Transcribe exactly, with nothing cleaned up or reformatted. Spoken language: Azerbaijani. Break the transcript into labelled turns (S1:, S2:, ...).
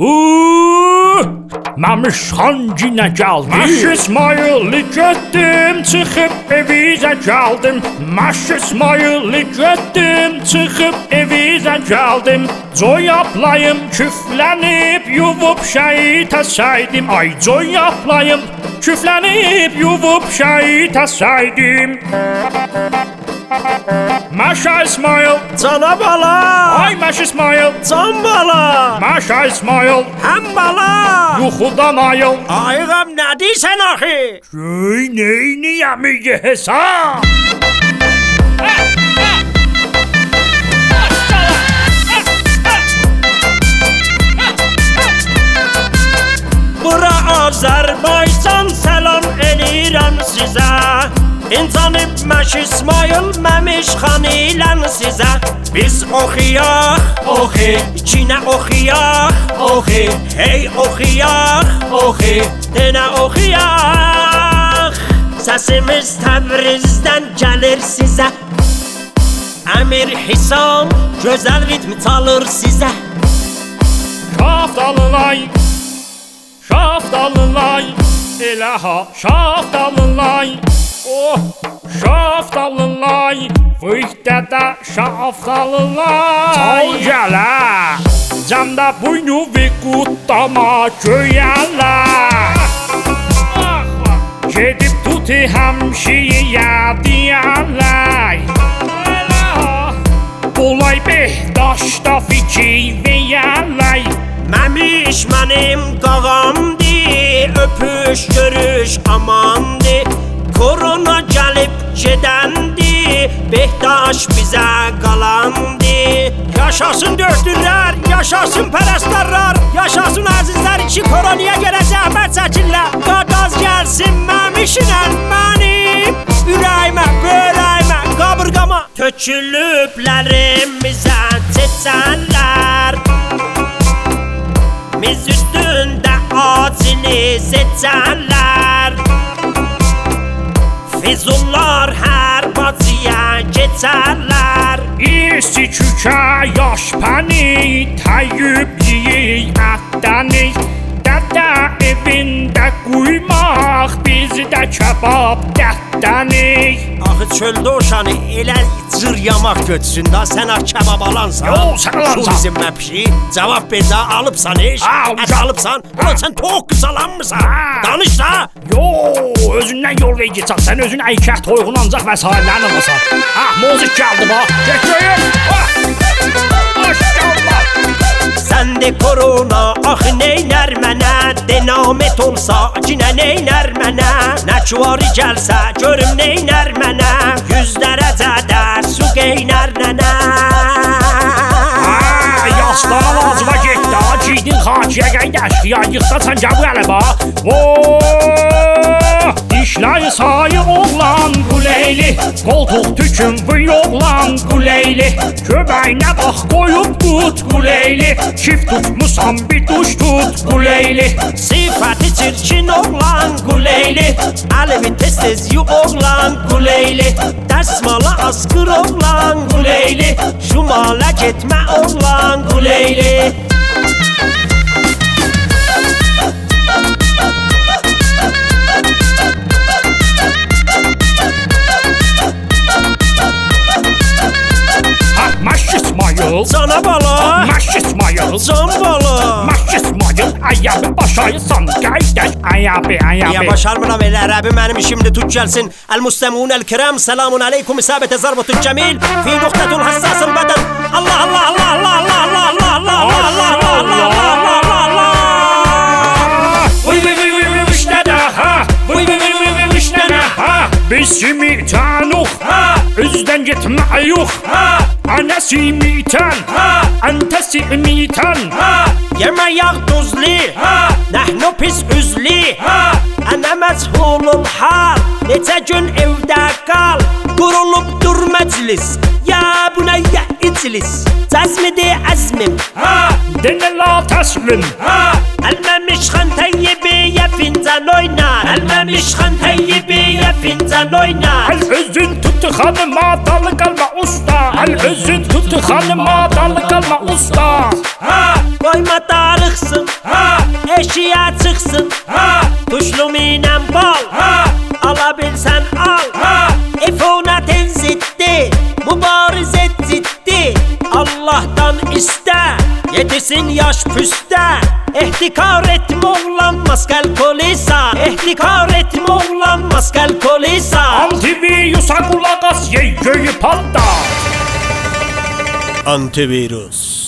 S1: Məmişxan yenə gəldi. Məş İsmayıllı getdim, çıxıb evizə gəldim. Məş İsmayıllı getdim, çıxıb evizə gəldim. Coy yaplayım küflənib, yuvub şəhid əsəydim. Ay coy yaplayım küflənib, yuvub şəhid əsəydim. Məşə İsmayıl,
S2: Cana bala.
S1: Ay Məş İsmayıl,
S2: Can bala.
S1: Məşə İsmayıl,
S2: Həm bala.
S1: yuxudan ayıl.
S2: Ayğam nə deyirsən axı?
S1: Göy neyniyəm hesab.
S2: Bura Azərbaycan, salam eləyirəm sizə. İnsanıb Məş İsmayıl, Məmişxan ilən sizə. Biz oxuyaq, oxu, içinə oxuyaq, oxu, hey oxuyaq, oxu, yenə oxuyaq. Səsimiz Təbrizdən gəlir sizə. Əmir Hisam gözəl ritm çalır sizə.
S1: Şaftalılay, şaftalılay, elə ha şaftalılay. Oh, şaftalılay, fıhtədə şaftalılay. Çal gələ, camda buynu və qutdama göyələ. Gedib tuti həmşiyə deyərlər. Olay Behdaşda fikir verərlər.
S2: Məmiş mənim qağamdır, öpüş görüş amandır. Korona gəlib gedəndir, Behdaş bizə qalandır. Yaşasın dördürlər, yaşasın pərəstlərlər, yaşasın əzizlər ki koronaya görə zəhmət çəkirlər. Qadaz gəlsin məmişlə mənim, ürəyimə, börəyimə, qabırqama tökülüblərimizə çeçənlər. Miz üstündə acili seçənlər. Füzullar hər bacıya keçərlər.
S1: İsti kükə yaş pəni, təyyüb yiyik ətdəni. Dədə evində quymaq, bizdə kebab dətdəni.
S2: Axı çöldə oşanı elə cır yamaq götsün da, sən ha kebab alansan.
S1: Yo, sən alansan.
S2: Turizm məpşi, cavab ver də, alıbsan iş, ət alıbsan. Ulan sən toğ qısalanmısan, danış da.
S1: Yo, özündən yol ver geçəksən, özün əykət toyğun ancaq vəsairlərin alasan. Ah, mozik gəldi bax, geçəyim. Maşallah.
S2: Səndə korona, axı neynər mənə, denamet olsa, cinə neynər mənə. Nəçvari gəlsə, görüm neynər mənə, yüz dərəcədə su qeynər nənə.
S1: Yastan ağzıma getdi, giydin xakiyə qeyd əşkiya, yıxdasan gəbu ələ bax. Dişləri sayı oğlan quleyli, qoltuq tükün vıy oğlan quleyli. Köbəyinə bax qoyub qut quleyli, çift tutmusan bir duş tut quleyli.
S2: Sifəti çirkin oğlan quleyli, əlimi tez-tez yu oğlan quleyli. Dəsmala asqır oğlan quleyli, şumala getmə oğlan quleyli.
S1: Məş İsmayıl,
S2: Cana bala.
S1: Məş İsmayıl,
S2: Can bala.
S1: Məş İsmayıl, ayabı başayısan qaydaş, ayabı, ayabı.
S2: Ya başarmıram elə ərəbi, mənim işimdir, tut gəlsin. Əl-müstəmun əl-kirəm, selamun aleykum, isabətə zarbətül cəmil, fi nöqtətul həssasıl bədən. Allah, Allah, Allah, Allah, Allah, Allah, Allah, Allah, Allah, Allah, Allah, Allah, Allah.
S1: Vıy vıy vıy vıy vıy vışnədə, ha, vıy vıy vıy vıy vıy vışnədə, ha. Bizimi tanuq, ha, üzdən getmə yux, ha. Anəsi mitən, ha, əntəsi mitən, ha.
S2: Yemə yağ duzli, ha, nəhnu pis üzli, ha. Ənə məzhulul hal, neçə gün evdə qal. Qurulub dur məclis, ya bunayya iclis. Cəzmidir əzmim,
S1: ha, denə la təslim, ha.
S2: Əlməmişxan təyyibiyə fincan oynar, Əlməmişxan təyyibiyə fincan oynar.
S1: Əl özün tuttu xanıma, dalı qalma usta. Əl özün tuttu xanıma, dalı qalma usta.
S2: Ha, bu Qoyma darıxsın, eşiyə çıxsın, tuşlu minəm bal, ala bilsən al. İfunatin ziddi, mübarizə ciddi, Allah'tan iste, yetişsin yaş püste. İhtikar etme oğlan maskal kolisa, İhtikar etme oğlan maskal kolisa.
S1: Antivirüsa kulak as, ye göyü patlat.
S2: Antivirüs